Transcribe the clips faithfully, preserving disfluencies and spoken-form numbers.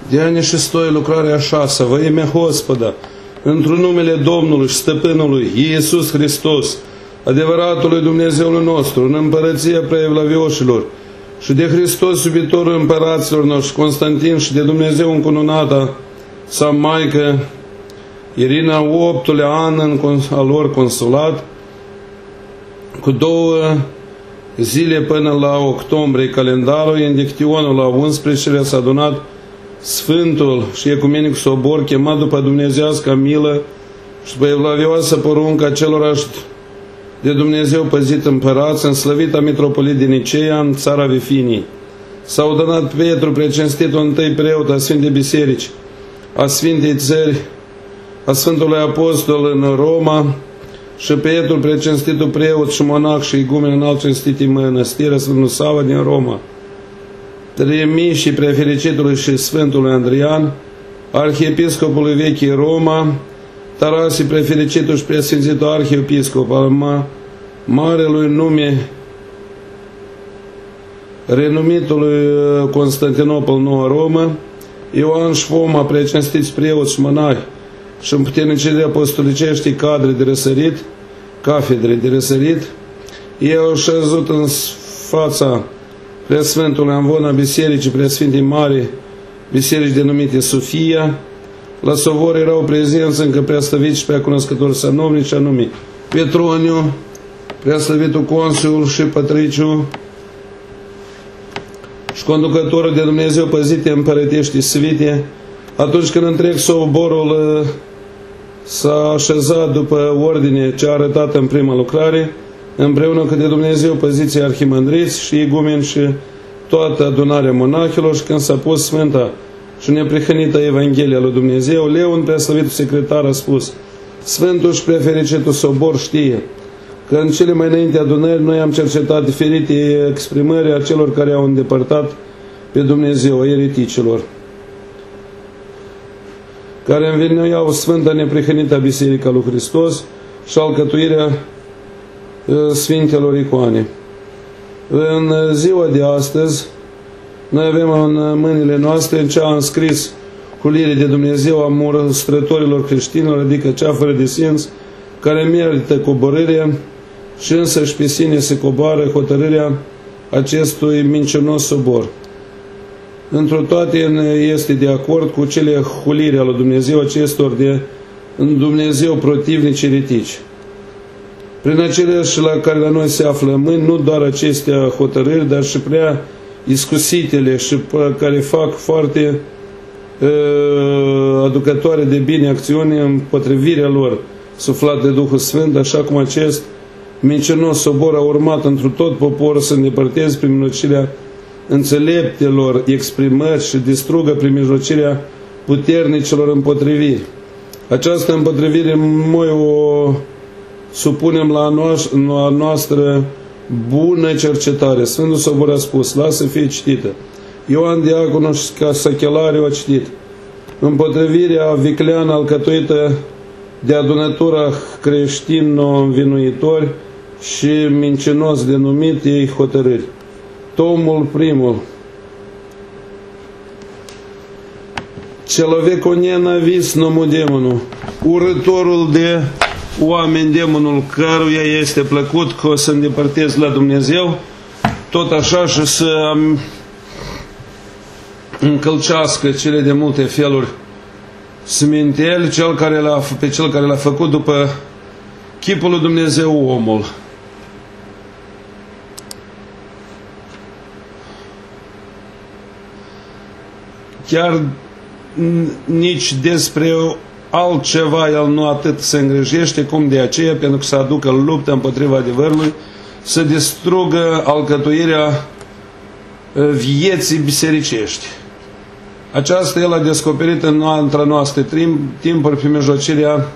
de-a și stoi lucrarea așa, să vă ime Господа, într-un numele Domnului și Stăpânului Iisus Hristos, adevăratului Dumnezeului nostru, în împărăția preevlavioșilor, și de Hristos iubitorul împăraților noștri, Constantin, și de Dumnezeu încununata sa maică, Irina, optulea an în al lor consulat, cu două zile până la octombrie calendarul, în dictionul la unsprezecele s-a adunat Sfântul și Ecumenic Sobor, chemat după dumnezească milă și după evlavioasă porunca celorași de Dumnezeu păzit împărați, în slăvita mitropolit din Niceea, în țara Vifinii. S-a ordonat Petru, precinstitul întâi preot a Sfintei Biserici, a Sfintei Țări, a Sfântului Apostol în Roma, și Petru, precinstitul preot și monah și igumen în alt cinstitii mănăstire, Sfântul Sava din Roma, Tremii și prefericitului și Sfântului Andrian, arhiepiscopului vechii Roma, Tarasi, prefericitul și preasfințitul arhiepiscop al ma, marelui nume renumitului Constantinopol, Noua Romă, Ioan Șfoma, precinstiți preoți și monahi și împuternicire apostolicești cadre de răsărit, cafedre de răsărit, ei au șezut în fața Preasfântului Amvon a Bisericii Preasfintei Mari, biserici denumite Sofia. La Sovor erau prezenți încă preaslăviți și preacunoscători sanovnici, anume Petroniu, preaslăvitul consul și Patriciu, și conducătorul de Dumnezeu păzite împărătești svite. Atunci când întreg soborul s-a așezat după ordine ce a arătat în prima lucrare, împreună cu de Dumnezeu păziții arhimandriți și igumeni și toată adunarea monahilor, și când s-a pus Sfânta și neprihănită Evanghelia lui Dumnezeu, Leon, preaslăvitul secretar, a spus: Sfântul și prefericitul sobor știe că în cele mai înainte adunări noi am cercetat diferite exprimări a celor care au îndepărtat pe Dumnezeu, a ereticilor, care învinuiau Sfânta neprihănită Biserica lui Hristos și alcătuirea Sfintelor icoane. În ziua de astăzi, noi avem în mâinile noastre în ce a înscris hulire de Dumnezeu a murăstrătorilor creștinilor, adică cea fără de sens, care merită coborârea și însăși pe sine se coboară hotărârea acestui mincinos sobor. Într-o toate este de acord cu cele hulire ale lui Dumnezeu acestor de Dumnezeu protivnici eretici. Prin aceleași la care la noi se află în mâini, nu doar acestea hotărâri, dar și prea iscusitele și care fac foarte uh, aducătoare de bine acțiune în potrivirea lor suflat de Duhul Sfânt, așa cum acest mincinos sobor a urmat întru tot poporul să îndepărteze prin mijlocirea înțeleptelor exprimări și distrugă prin mijlocirea puternicilor împotriviri. Această împotrivire noi o supunem la a noastră bună cercetare. Sfântul Sobor a spus, lasă fie citită. Ioan Diaconul și Sachelariu a citit: împotrivirea vicleană alcătuită de adunătura creștino-învinuitori și mincinos denumit ei hotărâri. Tomul primul. Человеку ненавистному демону, urătorul de oameni, demonul căruia este plăcut că o să îndepărtez la Dumnezeu, tot așa și să încălcească cele de multe feluri sminteli cel care l-a, pe cel care l-a făcut după chipul lui Dumnezeu omul. Chiar nici despre altceva el nu atât se îngrijește cum de aceea, pentru că să aducă luptă împotriva adevărului, să distrugă alcătuirea vieții bisericești. Aceasta el a descoperit în între noastre timpuri prin mijlocirea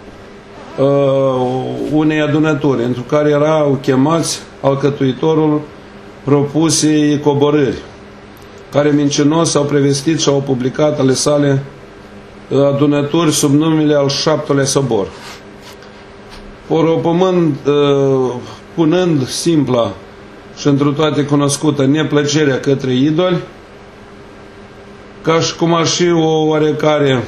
uh, unei adunături, într care erau chemați alcătuitorul propusei coborâri, care mincinos au prevestit și au publicat ale sale adunături sub numele al șaptelea sobor. Poropământ, punând simpla și întru toate cunoscută neplăcerea către idoli, ca și cum ar și o oarecare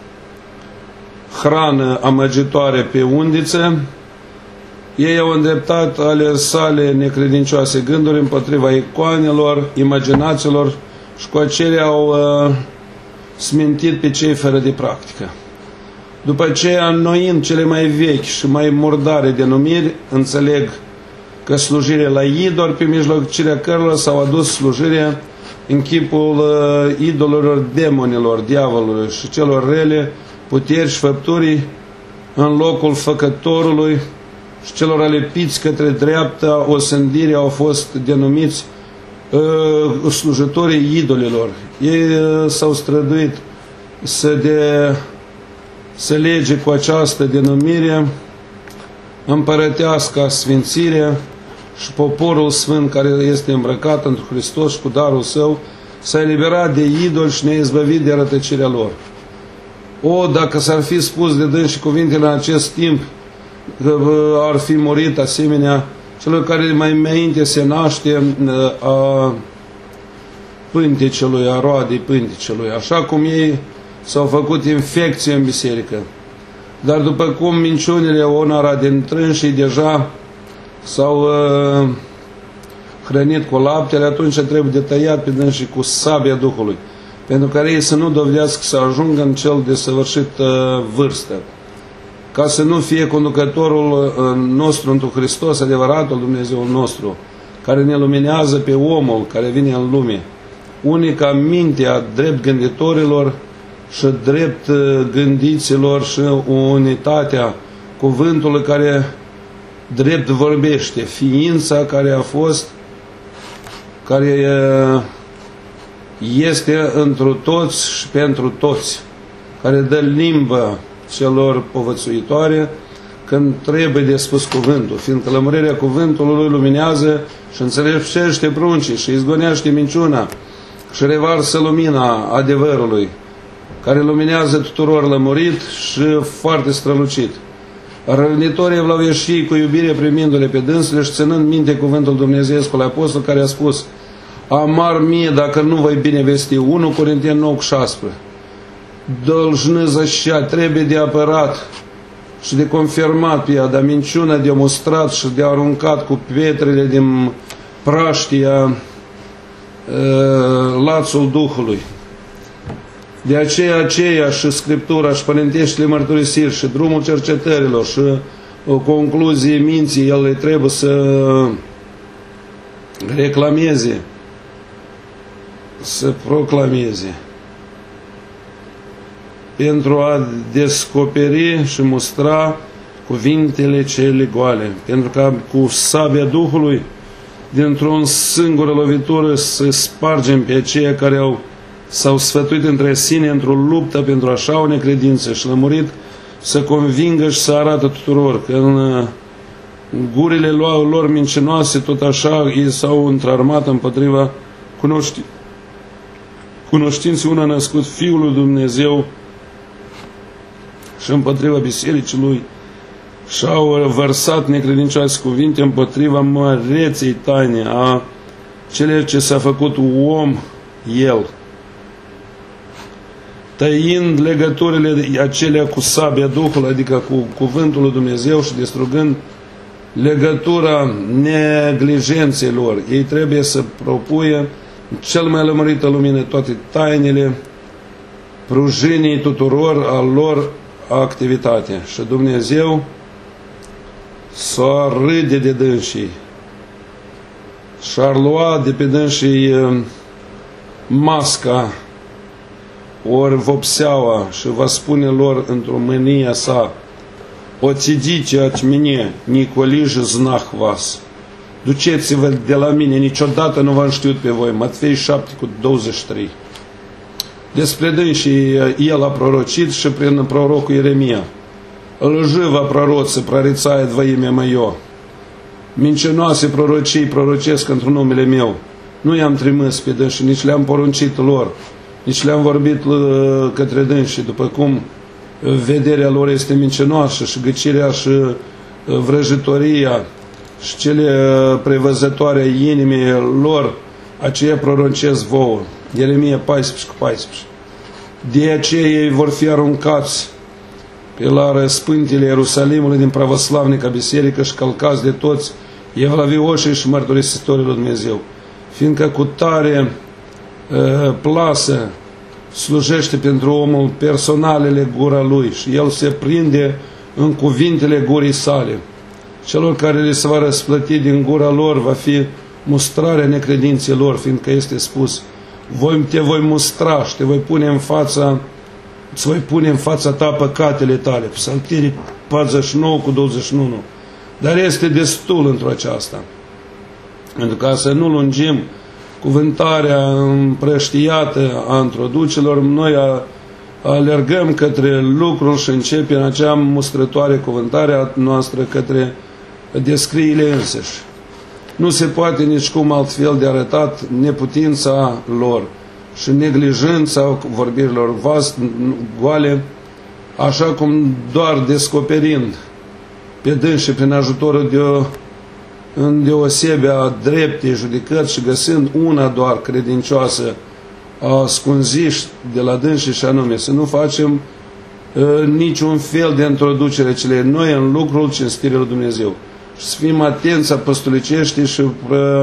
hrană amăgitoare pe undiță, ei au îndreptat ale sale necredincioase gânduri împotriva icoanelor, imaginațiilor și cu acelea au uh, smintit pe cei fără de practică. După aceea, înnoind cele mai vechi și mai murdare denumiri, înțeleg că slujirea la idol, pe mijlocirea cărora s-au adus slujirea în chipul uh, idolilor demonilor, diavolului și celor rele, puteri și făpturii, în locul făcătorului și celor alepiți către dreapta osândire au fost denumiți uh, slujitorii idolilor. Ei uh, s-au străduit să, de, să lege cu această denumire împărătească sfințire și poporul sfânt care este îmbrăcat într Hristos și cu darul Său s-a eliberat de idoli și ne-a izbăvit de rătăcirea lor. O, dacă s-ar fi spus de dânsii cuvintele în acest timp, că ar fi murit asemenea celor care mai înainte se naște a pântecelui, a roadei pântecelui, așa cum ei s-au făcut infecție în biserică. Dar după cum minciunile onora din trânșii deja s-au uh, hrănit cu laptele, atunci trebuie de tăiat pe dânsii cu sabia Duhului, pentru care ei să nu dovedească să ajungă în cel de săvârșit uh, vârstă, ca să nu fie conducătorul uh, nostru întru Hristos, adevăratul Dumnezeu nostru, care ne luminează pe omul care vine în lume, unica mintea drept gânditorilor și drept uh, gândiților și unitatea cuvântului care drept vorbește, ființa care a fost, care uh, este întru toți și pentru toți, care dă limbă celor povățuitoare când trebuie de spus cuvântul, fiindcă lămurirea cuvântului lui luminează și înțelepțește pruncii și izgonește minciuna și revarsă lumina adevărului, care luminează tuturor lămurit și foarte strălucit. Răvnitorii evlavieșii cu iubire primindu-le pe dânsele și ținând minte cuvântul Dumnezeescului apostol care a spus: amar mie dacă nu voi bine vesti. unu Corinteni nouă șaisprezece. Dolжны защищать, trebuie de apărat și de confirmat pe ea, dar minciuna de mustrat și de aruncat cu pietrele din praștia lațul Duhului. De aceea, aceea și Scriptura și părinteștile mărturisiri și drumul cercetărilor și o concluzie minții, el trebuie să reclameze, să proclameze, pentru a descoperi și mustra cuvintele cele goale, pentru ca cu sabia Duhului, dintr-o singură lovitură, să spargem pe aceia care au s-au sfătuit între sine într-o luptă pentru așa o necredință și lămurit să convingă și să arată tuturor că în gurile lor mincinoase tot așa ei s-au întrarmat împotriva cunoști... cunoștinței una născut Fiul lui Dumnezeu și împotriva bisericii Lui și au vărsat necredincioase cuvinte împotriva măreței taine a celor ce s-a făcut om El, tăind legăturile acelea cu sabia Duhului, adică cu cuvântul lui Dumnezeu și distrugând legătura neglijenței lor. Ei trebuie să propuie cel mai lămurită lumină toate tainele prujinii tuturor a lor activitate. Și Dumnezeu s-ar râde de dânsii și-ar lua de pe dânsii masca ori vopseaua și va spune lor într-o mânia sa: «Отидите от меня, николи же знах вас». Duceți-vă de la mine, niciodată nu v-am știut pe voi. Matfei șapte cu douăzeci și trei. Despre dânsii el a prorocit și prin prorocul Ieremia: «Лживо пророцы прорицают во имя мое». Mincinoase prorocii prorocesc într-un numele meu. Nu i-am trimis pe dânsii, nici le-am poruncit lor, nici le-am vorbit către dânsii, după cum vederea lor este mincinoasă și gâcirea și vrăjitoria și cele prevăzătoare a inimii lor, aceea proroncesc vouă. Ieremia paisprezece cu paisprezece. De aceea ei vor fi aruncați pe la răspântile Ierusalimului din pravoslavnica biserică și călcați de toți evlavioșii și mărturisitorii lui Dumnezeu. Fiindcă cu tare uh, plasă slujește pentru omul personalele gura lui și el se prinde în cuvintele gurii sale. Celor care le se va răsplăti din gura lor va fi mustrarea necredinței lor, fiindcă este spus: voi, te voi mustra și te voi pune în fața, îți voi pune în fața ta păcatele tale. Psaltirii patruzeci și nouă cu douăzeci și unu. Dar este destul într-o aceasta. Pentru ca să nu lungim cuvântarea împrăștiată a introducerilor, noi a, alergăm către lucruri și începem acea mustrătoare cuvântare noastră către descriile însăși. Nu se poate nicicum altfel de arătat neputința lor și neglijența vorbirilor vast, goale, așa cum doar descoperind pe dânsii prin ajutorul de o îndeosebea dreptei judecăți și găsind una doar credincioasă, ascunziși de la dânsii, și anume să nu facem uh, niciun fel de introducere cele noi în lucrul cinstirii lui Dumnezeu. Și să fim atenți apostolicești și uh,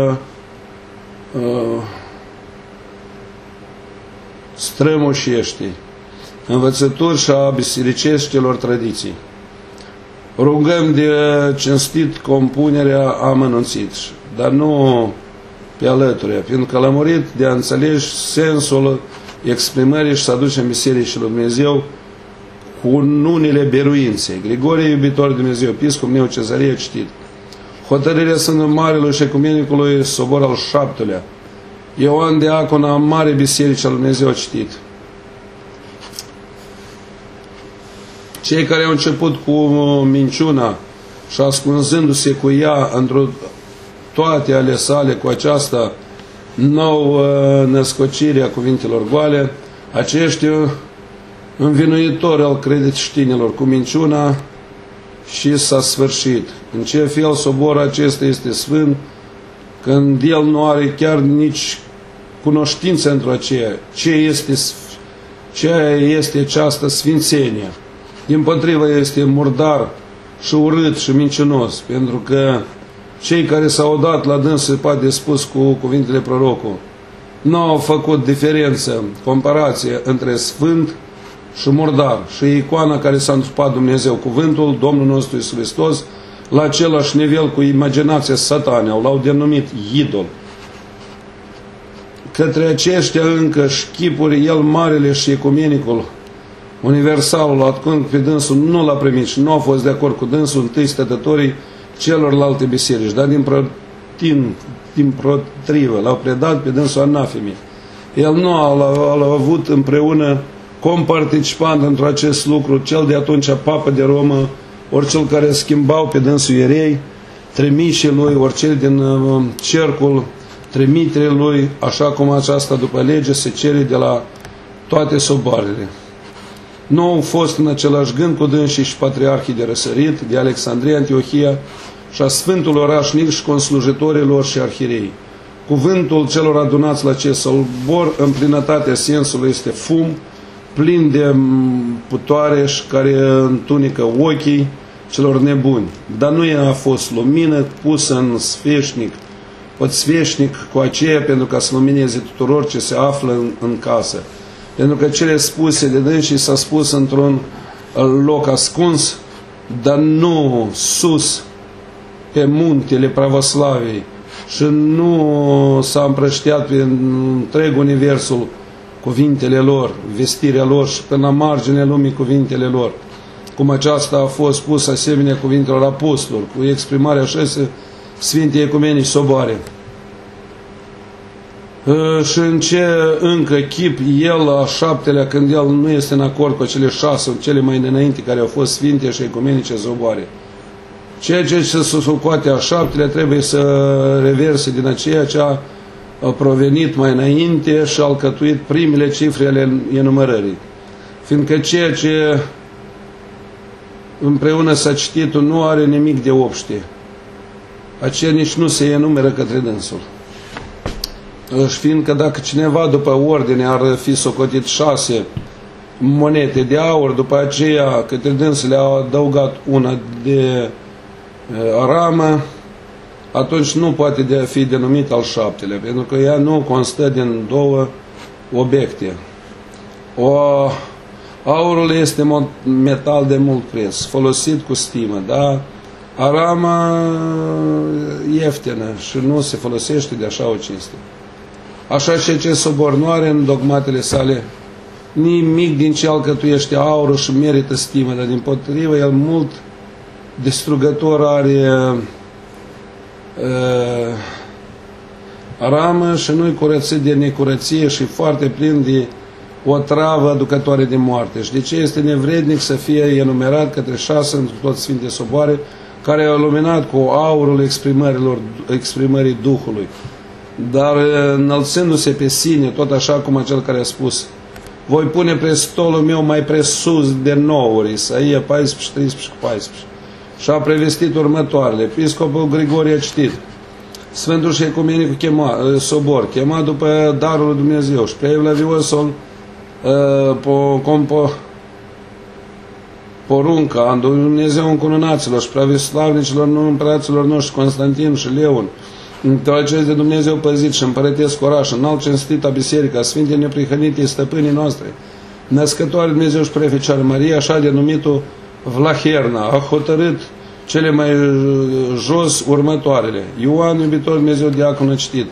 uh, strămoșești, învățători și a bisericeștilor tradiții. Rugăm de cinstit compunerea amănunțit, dar nu pe alăturea, pentru că l-a murit de a înțelegi sensul exprimării și să aducem bisericii lui Dumnezeu cu unele biruințe. Grigorie, iubitor de Dumnezeu, episcop Neo-Cezarea, citit. Hotărârea Sfântului Marelui și Ecumenicului Sobor al șaptelea. Ioan Diacon a Mare Biserici al lui Dumnezeu, citit. Cei care au început cu minciuna și ascunzându-se cu ea într-o toate ale sale cu aceasta nouă născocire a cuvintelor goale, aceștia învinuitori al creștinilor cu minciuna și s-a sfârșit. În ce fel soborul acesta este sfânt, când el nu are chiar nici cunoștință într-o aceea, ce este, ce este această sfințenie. Dimpotrivă, este murdar și urât și mincinos, pentru că cei care s-au dat la dâns, se poate spus cu cuvintele prorocului, nu au făcut diferență, comparație între sfânt și murdar. Și icoana care s-a întrupat Dumnezeu, cuvântul, Domnul nostru Iisus Hristos, la același nivel cu imaginația satanei, l-au denumit idol. Către aceștia încă și chipuri, el marele și ecumenicul, universalul, atunci pe dânsul nu l-a primit și nu a fost de acord cu dânsul, întâi stătătorii celorlalte biserici, dar din, din, din protrivă l-au predat pe dânsul anafemii. El nu a avut împreună comparticipant într acest lucru cel de atunci papă de Romă, ori cel care schimbau pe dânsul ierei, trimișii lui, ori cel din uh, cercul trimiterii lui, așa cum aceasta după lege se cere de la toate soboarele. Nu au fost în același gând cu dânsii și patriarhii de răsărit, de Alexandria, Antiohia și a Sfântul Orașnic și conslujitorilor și arhierei. Cuvântul celor adunați la acest sobor, în plinătatea sensului, este fum, plin de putoare și care întunică ochii celor nebuni. Dar nu a fost lumină pusă în sfeșnic, pot sfeșnic cu aceea pentru ca să lumineze tuturor ce se află în, în casă. Pentru că cele spuse de dânsii s-a spus într-un loc ascuns, dar nu sus pe muntele pravoslavei și nu s-a împrăștiat pe întreg universul cuvintele lor, vestirea lor și până la marginea lumii cuvintele lor. Cum aceasta a fost pusă asemenea cuvintelor apostoli, cu exprimarea șase Sfintei Ecumenii Soboare. Și în ce încă chip el a șaptelea, când el nu este în acord cu cele șase, cele mai înainte care au fost Sfinte și Ecumenice Soboare. Ceea ce se socoate a șaptelea trebuie să reverse din aceea ce a provenit mai înainte și a alcătuit primele cifre ale enumărării. Fiindcă ceea ce împreună s-a citit nu are nimic de obște. Aceea nici nu se enumeră către dânsul. Și fiindcă dacă cineva după ordine ar fi socotit șase monede de aur, după aceea către dânsul le-au adăugat una de aramă, atunci nu poate de fi denumit al șaptelea, pentru că ea nu constă din două obiecte. O, aurul este metal de mult preț, folosit cu stimă, da? Arama ieftină și nu se folosește de așa o cinste. Așa și ce sobor nu are în dogmatele sale nimic din ce alcătuiește aurul și merită stimă, dar din potrivă el mult distrugător are uh, aramă și nu-i curățit de necurăție și foarte plin de o travă aducătoare de moarte. Și de ce este nevrednic să fie enumerat către șase într toate Sfinte Soboare, care au luminat cu aurul exprimărilor, exprimării Duhului, dar înălțându-se pe sine, tot așa cum acel care a spus: voi pune prestolul meu mai presus de nouri, Isaia paisprezece, treisprezece, paisprezece. Și a prevestit următoarele. Episcopul Grigorie a citit: Sfântul și Ecumenicul chema, Sobor, chemat după darul lui Dumnezeu, și prea Evlaviosul uh, compo, porunca a Dumnezeu încununaților și pravoslavnicilor împăraților noștri Constantin și Leon, între acest de Dumnezeu păzit și împărătesc oraș, înalt cinstita biserica, Sfinte neprihănite stăpânii noastre, născătoare Dumnezeu și Prefecioară Maria, așa denumitul Vlaherna, a hotărât cele mai jos următoarele. Ioan, iubitor Dumnezeu, diacon, a citit: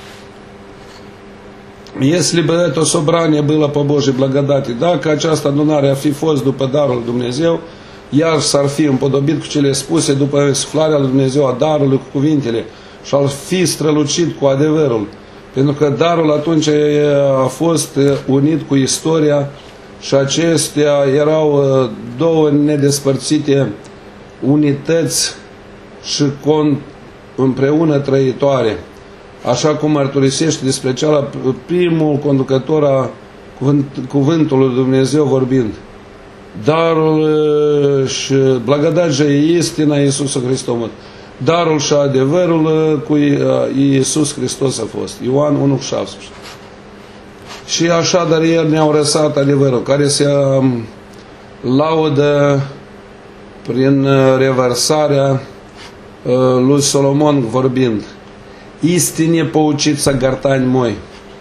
Если бы это собрание было по Божьей благодати, dacă această adunare ar fi fost după darul lui Dumnezeu, iar s-ar fi împodobit cu cele spuse după suflarea lui Dumnezeu a darului cu cuvintele și ar fi strălucit cu adevărul, pentru că darul atunci a fost unit cu istoria și acestea erau două nedespărțite unități și împreună trăitoare, așa cum mărturisește despre cealaltă primul conducător a cuvânt, cuvântului lui Dumnezeu vorbind: darul și blagodat și istina Iisus Hristos. Darul și adevărul cu Iisus Hristos a fost. Ioan unu șaptesprezece. Și așa, dar el ne-au răsat adevărul, care se laudă prin revărsarea lui Solomon vorbind: istine poucița gărtani moi.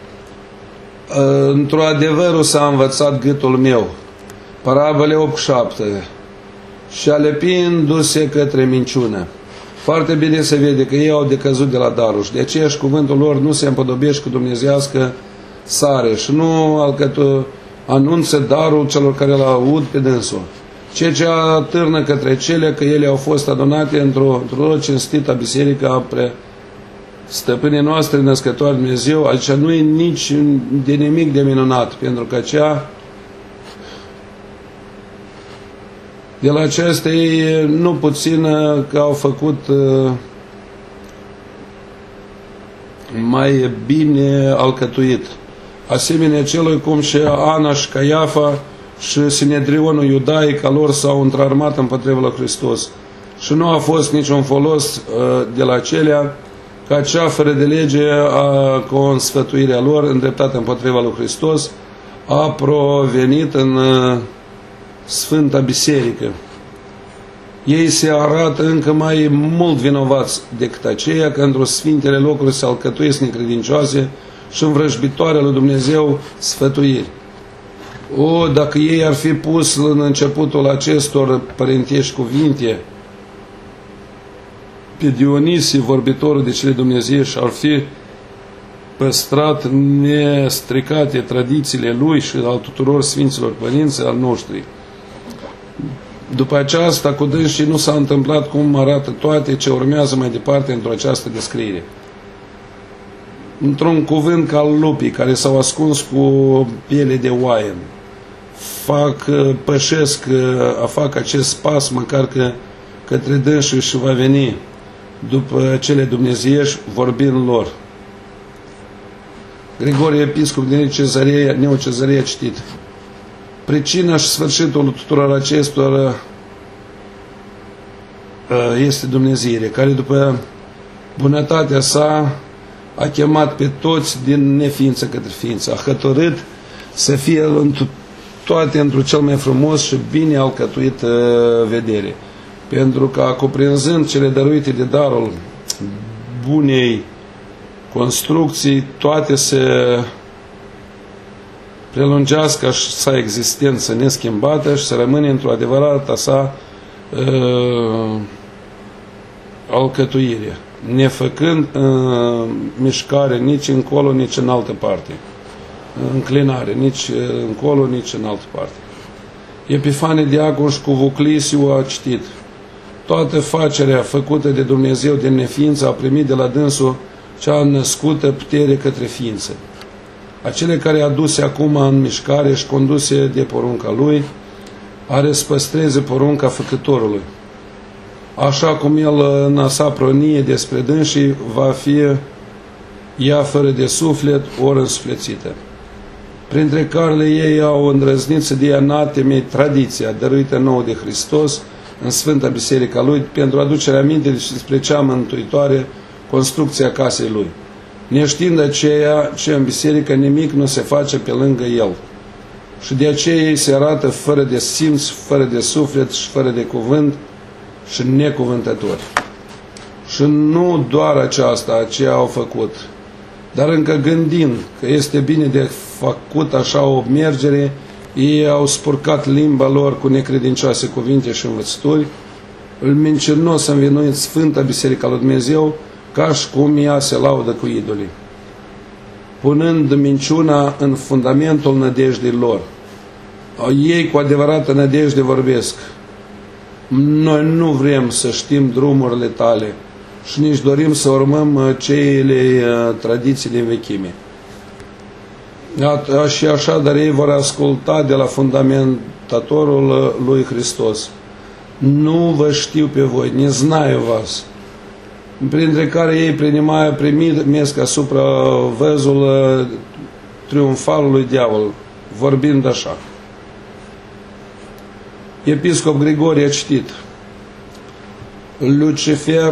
Într-o adevărul s-a învățat gâtul meu. Parabole opt șapte. Și alepindu-se către minciună. Foarte bine se vede că ei au decăzut de la darul și de aceea și cuvântul lor nu se împodobește cu dumnezeiască sare și nu alcătu anunță darul celor care îl aud pe dânsul. Ceea ce atârnă către cele că ele au fost adunate într-o într-o cinstită biserică pre stăpânii noastre născătoare Dumnezeu. Aici nu e nici de nimic de minunat, pentru că aceea de la acestea ei nu puțin că au făcut mai bine alcătuit, asemenea celui cum și Ana și Caiafa și Sinedrionul iudaic a lor s-au întrarmat împotriva lui Hristos și nu a fost niciun folos de la acelea, ca cea fără de lege a consfătuirea lor îndreptată împotriva lui Hristos a provenit în Sfânta Biserică. Ei se arată încă mai mult vinovați decât aceia că într-o sfintele locuri se alcătuiesc necredincioase și învrăjbitoare lui Dumnezeu sfătuiri. O, dacă ei ar fi pus în începutul acestor părintești cuvinte pe Dionisie, vorbitorul de cele Dumnezeu, și ar fi păstrat nestricate tradițiile lui și al tuturor Sfinților Părinți al noștri. După aceasta, cu dânsii nu s-a întâmplat cum arată toate ce urmează mai departe într-o această descriere. Într-un cuvânt ca al lupii, care s-au ascuns cu piele de oaie, fac, pășesc, a fac acest pas, măcar că către dânsii și va veni după cele dumnezeiești vorbind lor. Grigorie, episcop din Cezarea, Neocezarea, a citit: pricina și sfârșitul tuturor acestor este Dumnezeire, care după bunătatea sa a chemat pe toți din neființă către ființă, a hotărât să fie în toate într-un cel mai frumos și bine alcătuit uh, vedere. Pentru că, cuprinzând cele dăruite de darul bunei construcții, toate se prelungească sa existență neschimbată și să rămâne într-o adevărată sa uh, alcătuire, nefăcând uh, mișcare nici încolo, nici în altă parte, înclinare, nici încolo, nici în altă parte. Epifanie Diacon și cu Vuclisiu a citit: toată facerea făcută de Dumnezeu din neființă a primit de la dânsul cea născută putere către ființă. Acele care aduse acum în mișcare și conduse de porunca Lui, are să păstreze porunca Făcătorului. Așa cum El în a sa pronie despre dânsii va fi ea fără de suflet ori însuflețită. Printre care ei au îndrăznit să dea anatemei tradiția dăruită nouă de Hristos în Sfânta Biserica Lui pentru aducerea aminte despre cea mântuitoare construcția casei Lui, neștiind aceea ce în biserică nimic nu se face pe lângă El. Și de aceea ei se arată fără de simț, fără de suflet și fără de cuvânt și necuvântători. Și nu doar aceasta aceea au făcut, dar încă gândind că este bine de făcut așa o mergere, ei au spurcat limba lor cu necredincioase cuvinte și învățături, îl mincinos învinuit Sfânta Biserica lui Dumnezeu, ca și cum ea se laudă cu idolii, punând minciuna în fundamentul nădejdei lor. Ei cu adevărată nădejde vorbesc: noi nu vrem să știm drumurile tale și nici dorim să urmăm cele tradiții din vechime. Și așa, dar ei vor asculta de la fundamentatorul lui Hristos: nu vă știu pe voi, ne znаю vas. Printre care ei prinimaya primesc asupra văzul triumfalului diavol, vorbind așa. Episcop Grigorie a citit: Lucifer,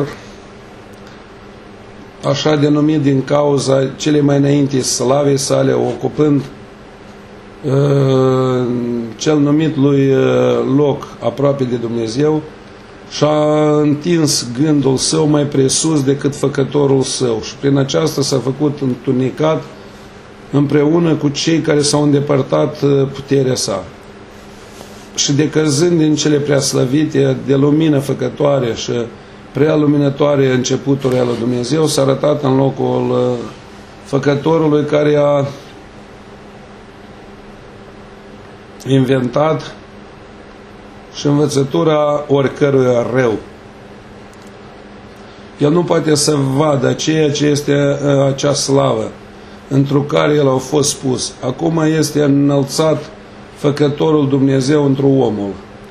așa denumit din cauza cele mai înainte slavei sale, ocupând uh, cel numit lui uh, loc aproape de Dumnezeu, și-a întins gândul său mai presus decât făcătorul său și prin aceasta s-a făcut întunecat împreună cu cei care s-au îndepărtat puterea sa. Și decăzând din cele preaslăvite de lumină făcătoare și prea luminătoare începuturile lui Dumnezeu, s-a arătat în locul făcătorului care a inventat și învățătura oricăruia rău. El nu poate să vadă ceea ce este acea slavă într-o care el a fost spus. Acum este înălțat făcătorul Dumnezeu într-un omul.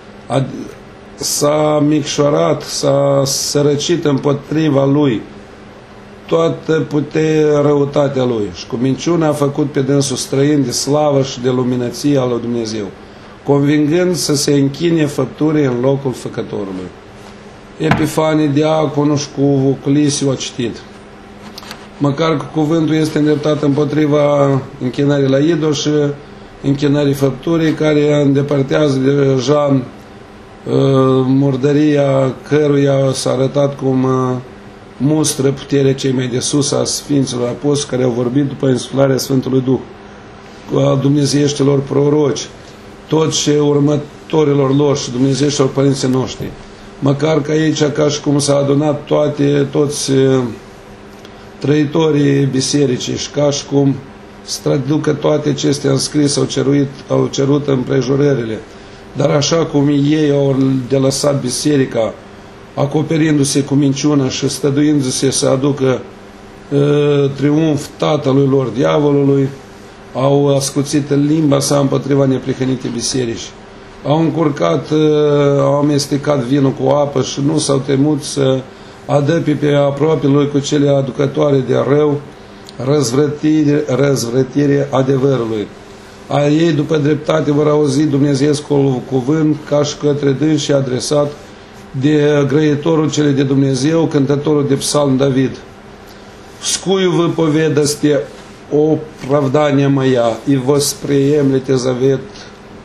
S-a micșorat, s-a sărăcit împotriva lui toată puterea, răutatea lui și cu minciuna a făcut pe dânsul străin de slavă și de luminăție a lui Dumnezeu, convingând să se închine făpturii în locul făcătorului. Epifanie Diaconul și cu Vuclisiu a citit: măcar că cuvântul este îndreptat împotriva închinării la idol și închinării făpturii, care îndepărtează deja uh, murdăria căruia s-a arătat cum uh, mustră puterea cei mai de sus a Sfinților Apostoli care au vorbit după insuflarea Sfântului Duh, a dumnezeieștilor proroci, toți și următorilor lor și dumnezeieștilor părinții noștri. Măcar că aici, ca și cum s-a adunat toate, toți uh, trăitorii bisericii și ca și cum să traducă toate acestea în scris, au cerut, au cerut împrejurările. Dar așa cum ei au de lăsat biserica, acoperindu-se cu minciuna și stăduindu-se să aducă uh, triumf tatălui lor, diavolului, au ascuțit limba sa împotriva neprihănitei biserici. Au încurcat, uh, au amestecat vinul cu apă și nu s-au temut să adăpi pe aproape lui cu cele aducătoare de rău, răzvrătire, răzvrătire adevărului. A ei, după dreptate, vor auzi dumnezeescul cuvânt ca și către dânsi adresat de grăitorul cele de Dumnezeu, cântătorul de psalm David. Скую вы поведасте о правдании моя, и восприемлете завет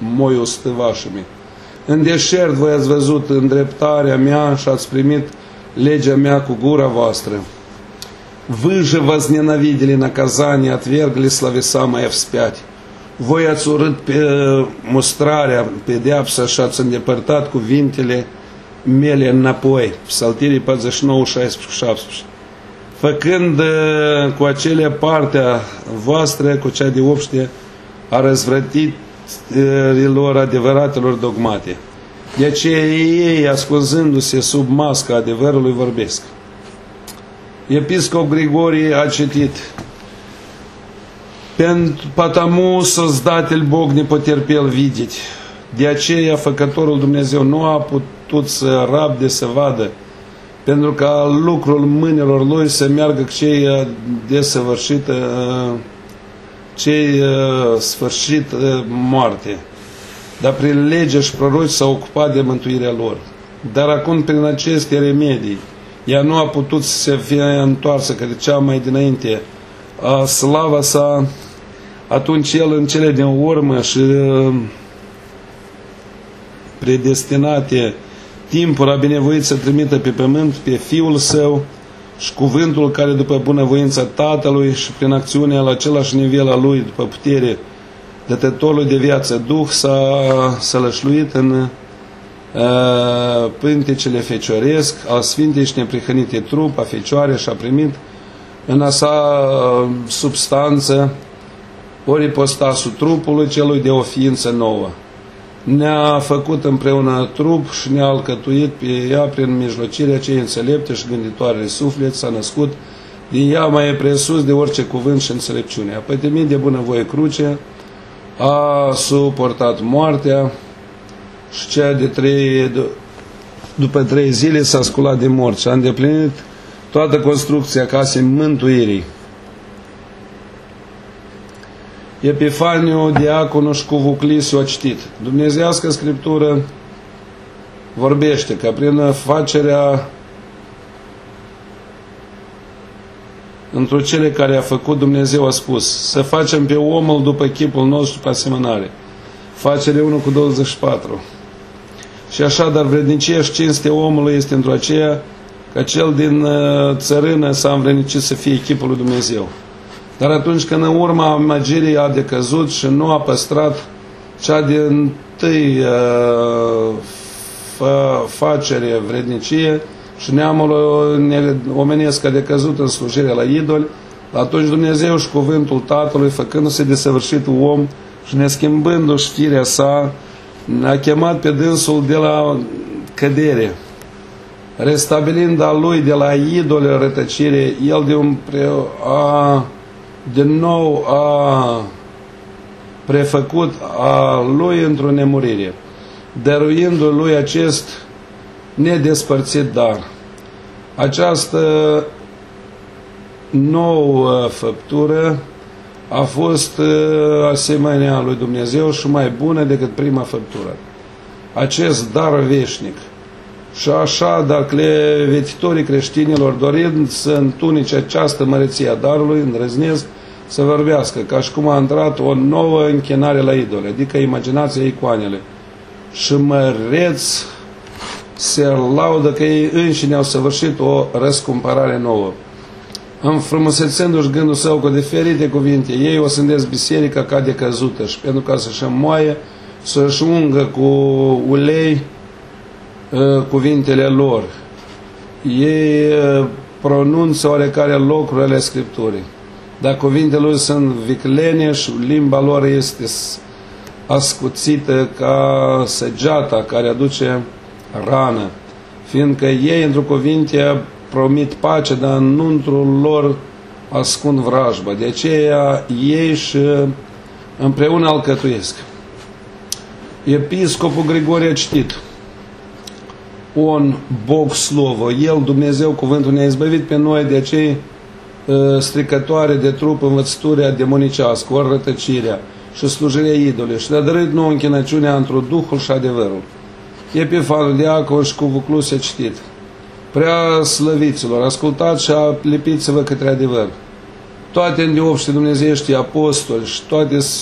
moiul stăvașului. În deșert voi ați văzut îndreptarea mea și ați primit legea mea cu gura voastră. Вы же возненавидели наказание, отвергли словеса мои вспять. Voi ați urât pe mustrarea, pedeapsa și ați îndepărtat cuvintele mele înapoi. Psaltirii patruzeci și nouă, șaisprezece, șaptesprezece. Făcând cu acele partea voastră, cu cea de obște, a răzvrătirilor adevăratelor dogmate. De aceea ei, ascunzându-se sub masca adevărului, vorbesc. Episcop Grigorie a citit: «Потому Создатель Бог не потерпел видеть». De aceea Făcătorul Dumnezeu nu a putut să rabde să vadă, pentru ca lucrul mâinilor Lui să meargă cu cei desăvârșit, cei sfârșit moarte. Dar prin lege și proroci s-a ocupat de mântuirea lor. Dar acum, prin aceste remedii, ea nu a putut să fie întoarsă către cea mai dinainte a slava sa. Atunci el, în cele din urmă și predestinate timpuri, a binevoit să trimită pe pământ pe Fiul Său și cuvântul care, după bunăvoința Tatălui și prin acțiunea la același nivel a Lui, după putere dătătorului de viață Duh, s-a sălășluit în uh, pântecele fecioresc al Sfintei și neprihănite trup a Fecioare și a primit în a sa uh, substanță ori ipostasul trupului celui de o ființă nouă. Ne-a făcut împreună trup și ne-a alcătuit pe ea prin mijlocirea cei înțelepte și gânditoare de suflet, s-a născut din ea mai presus de orice cuvânt și înțelepciune. A pătimit de bunăvoie cruce, a suportat moartea și cea de trei, după trei zile s-a sculat de morți și a îndeplinit toată construcția casei mântuirii. Epifaniu, diaconul și Cuvuclisiu a citit: Dumnezeiască Scriptură vorbește că prin facerea într-o cele care a făcut Dumnezeu a spus să facem pe omul după chipul nostru ca asemănare. Facere unu cu douăzeci și patru. Și așa, dar vrednicia și cinstea omului este într-o aceea că cel din țărână s-a învrednicit să fie chipul lui Dumnezeu. Dar atunci când în urma măgirii a decăzut și nu a păstrat cea din tâi uh, facere, vrednicie, și neamul omenesc a decăzut în slujire la idoli, atunci Dumnezeu și cuvântul Tatălui, făcându-se desăvârșit om și neschimbându-și firea sa, a chemat pe dânsul de la cădere, restabilind a lui de la idoli rătăcire, el de un pre, a din nou a prefăcut a lui într-o nemurire, dăruindu-i lui acest nedespărțit dar. Această nouă făptură a fost asemenea lui Dumnezeu și mai bună decât prima făptură. Acest dar veșnic. Și așa, dar clevetitorii creștinilor, dorind să întunice această măreție a darului, îndrăznesc să vorbească ca și cum a intrat o nouă închinare la idole, adică imaginația icoanele. Și măreți se laudă că ei înșine au săvârșit o răscumpărare nouă. Înfrumusețându-și gândul său cu diferite cuvinte, ei o sândesc biserica ca de căzută și pentru ca să-și înmoaie, să-și ungă cu ulei cuvintele lor. Ei pronunță oarecare locuri ale Scripturii, dar cuvintele lor sunt viclene și limba lor este ascuțită ca săgeata care aduce rană, fiindcă ei într-o cuvinte promit pace, dar înăuntrul lor ascund vrajbă. De aceea ei și împreună alcătuiesc. Episcopul Grigorie a citit: On, Bog Slovo, El, Dumnezeu, cuvântul, ne-a izbăvit pe noi de acei uh, stricătoare de trup, învățăturea demonicească, ori rătăcirea și slujirea idolei, și le-a dăruit nouă închinăciunea într-o Duhul și adevărul. Epifanul, diacon și Cuvuclus a citit: Prea slăviților, ascultați și aplipiți-vă către adevăr. Toate îndeopște dumnezeiești apostoli și toate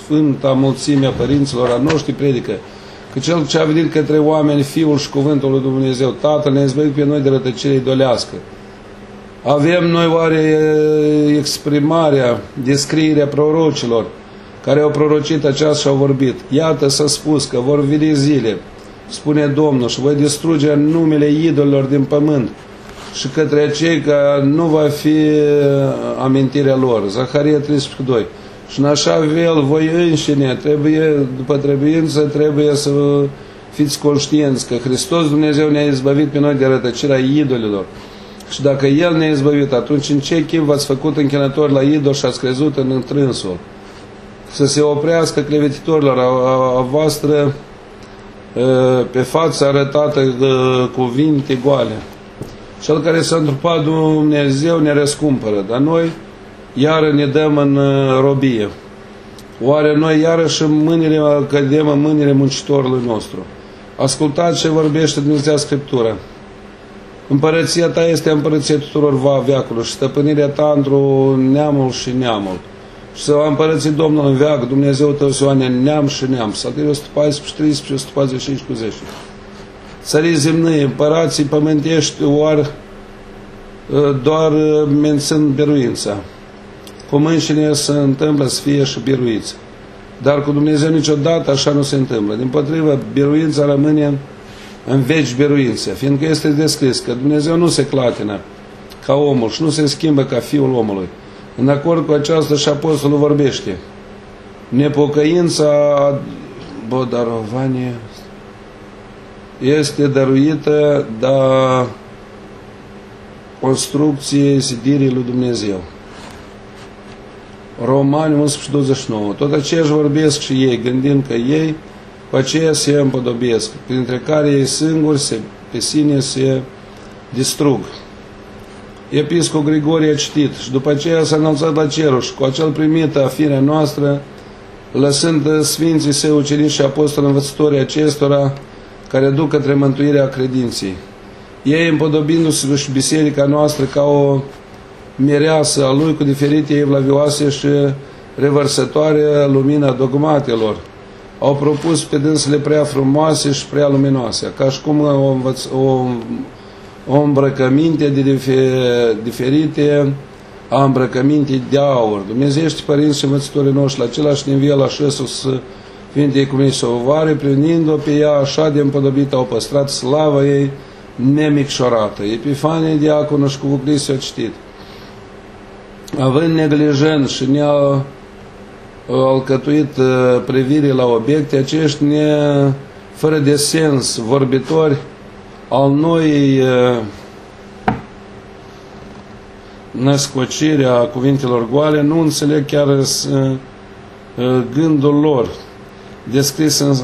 Sfânta mulțimea părinților a noștri predică că Cel ce a venit către oameni, Fiul și Cuvântul lui Dumnezeu, Tatăl, ne-a izbăvit pe noi de rătăcire idolească. Avem noi oare exprimarea, descrierea prorocilor care au prorocit aceasta și au vorbit? Iată s-a spus că vor veni zile, spune Domnul, și voi distruge numele idolilor din pământ și către acei că nu va fi amintirea lor. Zaharia treisprezece doi. Și în așa fel voi înșine, trebuie, după trebuință, trebuie să fiți conștienți că Hristos Dumnezeu ne-a izbăvit pe noi de rătăcirea idolilor. Și dacă El ne-a izbăvit, atunci în ce chip v-ați făcut închinători la idol și ați crezut în întrânsul? Să se oprească clevititorilor a, a, a voastră pe față arătată cuvinte goale. Cel care s-a întrupat Dumnezeu ne răscumpără, dar noi iară ne dăm în robie. Oare noi iarăși în mâinile, cădem în mâinile muncitorului nostru? Ascultați ce vorbește Dumnezeu Scriptura. Împărăția ta este împărăția tuturor veacului și stăpânirea ta într-o neamul și neamul. Și să va împărăți Domnul în veac, Dumnezeu tău să oane neam și neam. Psaltării o sută paisprezece, treisprezece, o sută patruzeci și cinci cu zece. Țării zemnii, împărații pământești, oar doar mențin biruința. Cu înșine se întâmplă să fie și biruiți. Dar cu Dumnezeu niciodată așa nu se întâmplă. Dimpotrivă, biruința rămâne în veci biruință, fiindcă este descris că Dumnezeu nu se clatină ca omul și nu se schimbă ca fiul omului. În acord cu aceasta și apostolul vorbește. Nepocăința bodarovanie este dăruită, dar construcției zidirii lui Dumnezeu. Romani unsprezece douăzeci și nouă. Tot aceeași vorbesc și ei, gândind că ei cu aceea se împodobesc, printre care ei singuri se, pe sine se distrug. Episcop Grigorie a citit și după aceea s-a înălțat la cerul și cu acel primit a firea noastră, lăsând Sfinții Săi ucenici și apostoli învățătorii acestora care duc către mântuirea credinței. Ei împodobindu-se și biserica noastră ca o mireasă a Lui cu diferite evlavioase și revărsătoare lumina dogmatelor, au propus pe dânsele prea frumoase și prea luminoase, ca și cum o, învăț, o, o îmbrăcăminte de diferite a îmbrăcăminte de aur. Dumnezeiești părinți și învățătorii noștri la același nivel așa sus Sfintei Cumii Sovare, plinind-o pe ea așa de împodobită, au păstrat slava ei nemicșorată. Epifanie, diaconul și cu Cristi a citit. Având neglijent și ne-a alcătuit privirii la obiecte, acești ne, fără de sens, vorbitori al noi născocirea cuvintelor goale, nu înțeleg chiar gândul lor descris în,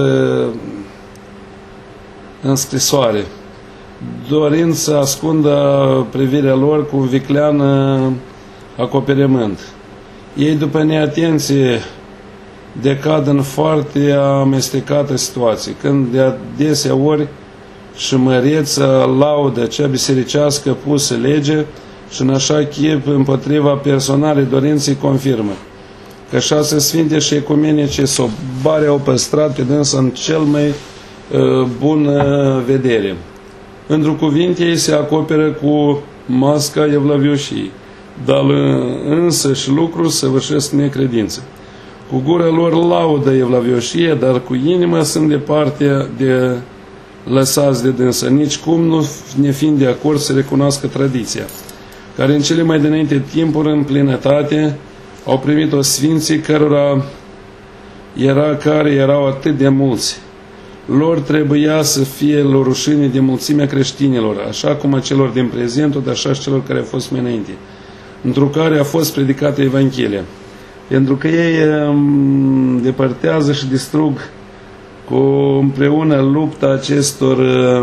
în scrisoare, dorind să ascundă privirea lor cu un viclean acoperământ. Ei, după neatenție, decad în foarte amestecată situație, când de adesea ori și măreță laudă cea bisericească pusă lege și în așa chip împotriva personalei dorinței confirmă că șase sfinte și ecumenice sobare au păstrat pe dânsă în cel mai uh, bun uh, vedere. Într-o cuvinte ei se acoperă cu masca evlavioșii, dar însă și lucruri săvârșesc necredință. Cu gura lor laudă evlavioșie, dar cu inima sunt departe de lăsați de dânsă, nici cum nu ne fiind de acord să recunoască tradiția, care în cele mai dinainte timpuri în plinătate au primit-o sfinții cărora era, care erau atât de mulți. Lor trebuia să fie lor rușine de mulțimea creștinilor, așa cum a celor din prezentul, dar așa și celor care au fost mai înainte, într-o care a fost predicată Evanghelia. Pentru că ei depărtează și distrug cu împreună lupta acestor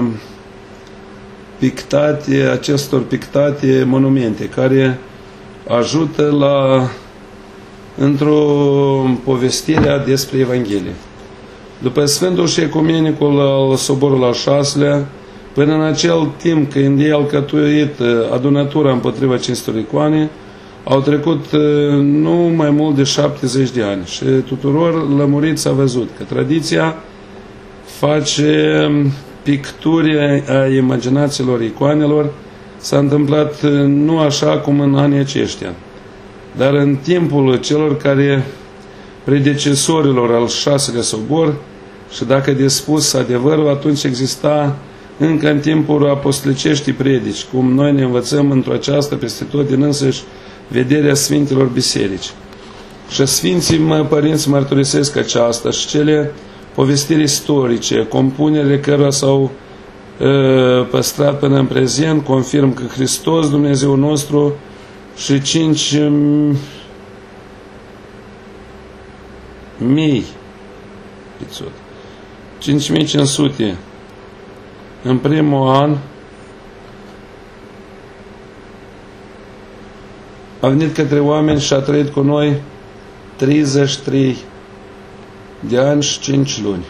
pictate, acestor pictate monumente, care ajută la într-o povestire despre Evanghelie. După Sfântul și Ecumenicul al Soborului al șaselea, până în acel timp când ei au alcătuit adunătura împotriva acestor icoane, Au trecut nu mai mult de șaptezeci de ani și tuturor lămurit s-a văzut că tradiția face picturi a imaginațiilor icoanelor. S-a întâmplat nu așa cum în anii aceștia, dar în timpul celor care predecesorilor al șaselea sobor, și dacă de spus adevărul, atunci exista încă în timpul apostoliceștii predici, cum noi ne învățăm într-o aceasta peste tot din însăși vederea Sfintelor Biserici. Și Sfinții mă, părinți mărturisesc aceasta și cele povestiri istorice, compunerile cărora s-au uh, păstrat până în prezent, confirm că Hristos, Dumnezeu nostru, și cinci mii cinci mii cinci sute în primul an a venit către oameni și a trăit cu noi treizeci și trei de ani și cinci luni,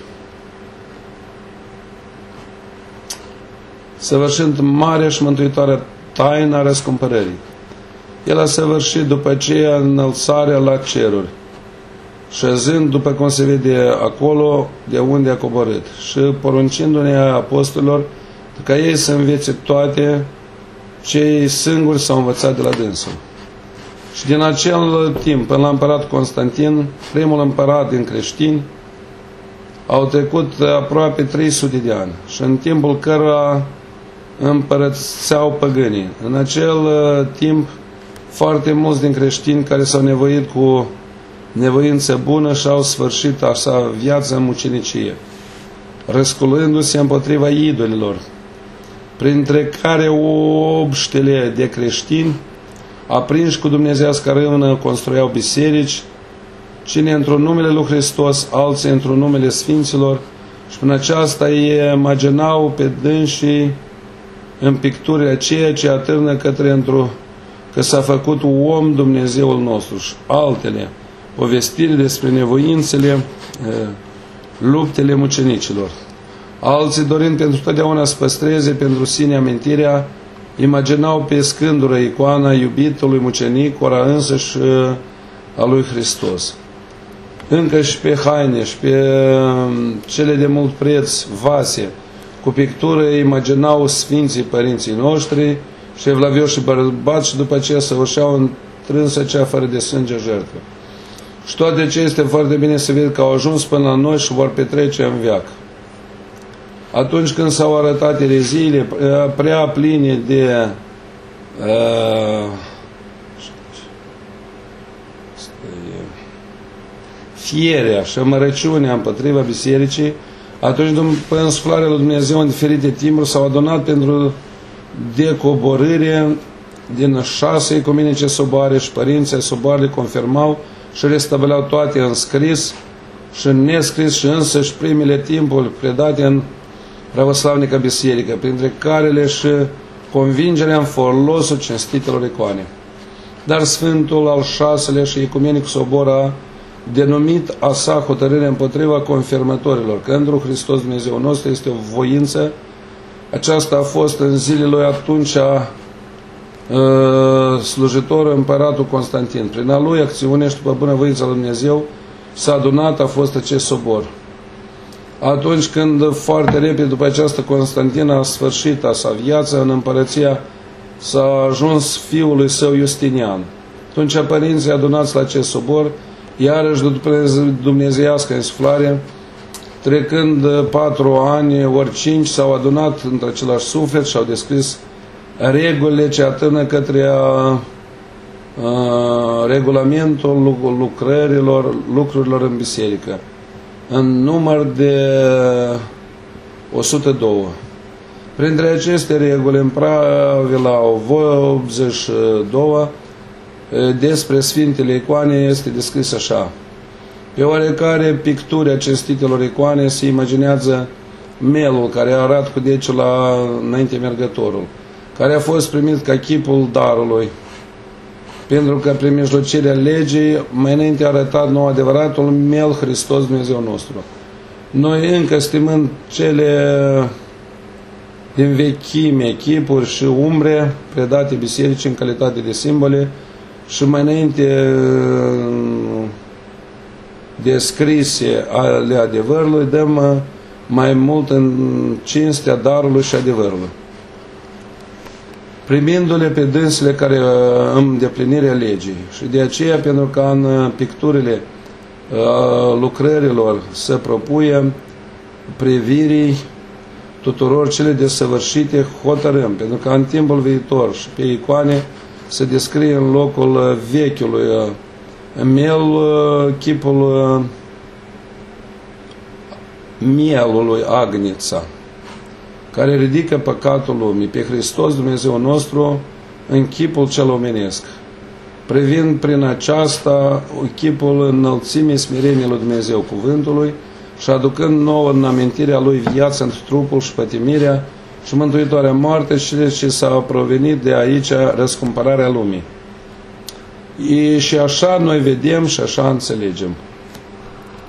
săvârșind marea și mântuitoare taina răscumpărării. El a săvârșit după aceea înălțarea la ceruri, șezând după cum se vede acolo de unde a coborât și poruncindu-ne apostolilor ca ei să învețe toate ce ei singuri s-au învățat de la dânsul. Și din acel timp până la împărat Constantin, primul împărat din creștini, au trecut aproape trei sute de ani și în timpul cărora împărățeau păgânii. În acel timp foarte mulți din creștini care s-au nevoit cu nevoință bună și au sfârșit așa viața în mucenicie, răsculându-se împotriva idolilor, printre care obștele de creștini, aprinși cu dumnezeiască râvnă, construiau biserici, cine într-un numele lui Hristos, alții într-un numele Sfinților, și prin aceasta ei imaginau pe dânsii în picturile aceea ce atârnă către într-o că s-a făcut om Dumnezeul nostru, și altele, povestiri despre nevoințele, luptele mucenicilor. Alții, dorind pentru totdeauna să păstreze pentru sine amintirea, imaginau pe scândură icoana iubitului mucenic, ora însăși a lui Hristos. Încă și pe haine și pe cele de mult preț, vase, cu pictură imaginau Sfinții Părinții noștri și evlavioși și bărbați și după aceea săvârșeau întrânsă cea fără de sânge jertfă. Și toate ce este foarte bine să ved că au ajuns până la noi și vor petrece în veac. Atunci când s-au arătat ereziile prea pline de uh, fierea și amărăciunea împotriva bisericii, atunci după însuflarea lui Dumnezeu în diferite timpuri s-au adunat pentru decoborâre din șase ecumenice soboare și părinții soboare confirmau și restabileau toate în scris și în nescris și însăși primele timpuri predate în pravoslavnică biserică, printre carele și convingerea în folosul cinstitelor icoane. Dar Sfântul al șaselea și ecumenic sobor a denumit a sa hotărâre împotriva confirmătorilor, că întru Hristos Dumnezeu nostru este o voință. Aceasta a fost în zilele lui atunci a uh, slujitorul împăratul Constantin. Prin a lui acțiune și după bunăvoința lui Dumnezeu s-a adunat, a fost acest sobor. Atunci când foarte repede după această Constantin a sfârșit a sa viață în împărăția, s-a ajuns fiul lui său Justinian. Atunci părinții adunați la acest sobor, iarăși după dumnezeiască însuflare, trecând patru ani, ori cinci, s-au adunat între același suflet și au descris regulile ce atârnă către a, a, regulamentul lucrărilor, lucrurilor în biserică, în număr de o sută doi. Printre aceste reguli, în Pravila optzeci și doi, despre Sfintele Icoane este descris așa: pe oarecare picturi a cinstitelor icoane se imaginează melul care arată cu degetul la înainte mergătorul, care a fost primit ca chipul darului, pentru că prin mijlocirea legii mai înainte a arătat nou adevăratul mel Hristos Dumnezeu nostru. Noi încă stimând cele din vechime, chipuri și umbre predate bisericii în calitate de simbole și mai înainte descrise ale adevărului, dăm mai mult în cinstea darului și adevărului, primindu-le pe dânsele care îndeplinirea legii. Și de aceea, pentru că în picturile lucrărilor se propuie privirii tuturor cele desăvârșite, hotărâm, pentru că în timpul viitor și pe icoane se descrie în locul vechiului mel chipul mielului Agnița, care ridică păcatul lumii, pe Hristos Dumnezeu nostru în chipul cel omenesc, privind prin aceasta chipul înălțimii smereniei lui Dumnezeu cuvântului și aducând nouă în amintirea lui viața într trupul și pătimirea și mântuitoarea moarte și cele ce s-au provenit de aici răscumpărarea lumii. E, și așa noi vedem și așa înțelegem.